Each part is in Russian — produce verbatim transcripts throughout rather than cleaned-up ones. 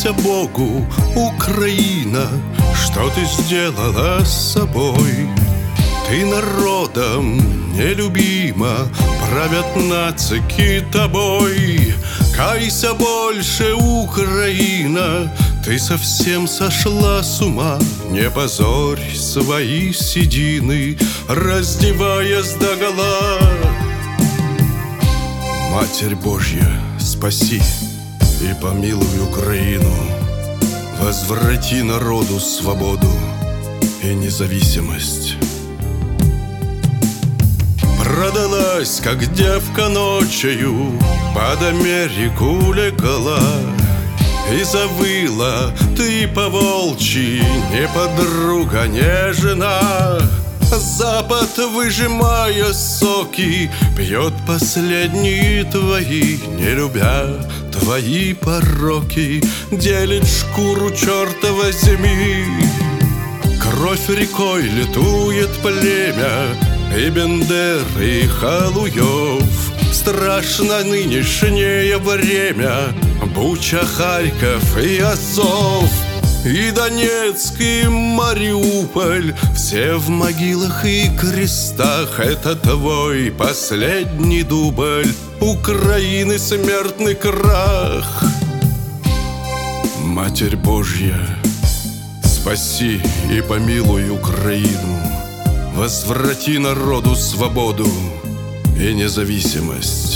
Кайся Богу, Украина, что ты сделала с собой. Ты народом нелюбима, правят нацики тобой. Кайся больше, Украина, ты совсем сошла с ума. Не позорь свои седины, раздеваясь догола. Матерь Божья, спаси и помилуй Украину. Возврати народу свободу и независимость. Продалась, как девка ночью, под Америку легла и завыла ты по-волчьи, не подруга, не жена. Запад, выжимая соки, пьет последние твои, не любя твои пороки, делит шкуру черта возьми. Кровь рекой летует племя и Бендер, и Халуев. Страшно нынешнее время, Буча, Харьков и Азов, и Донецк, и Мариуполь. Все в могилах и крестах. Это твой последний дубль Украины, смертный крах. Матерь Божья, спаси и помилуй Украину. Возврати народу свободу и независимость.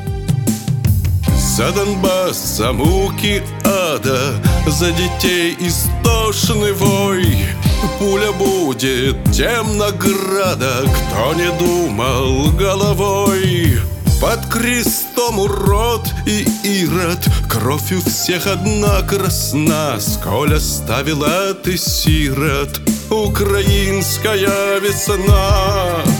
За Донбасс, за муки ада, за детей истошный вой. Пуля будет тем награда, кто не думал головой. Под крестом урод и ирод, кровь у всех одна красна. Сколь оставила ты сирот украинская весна.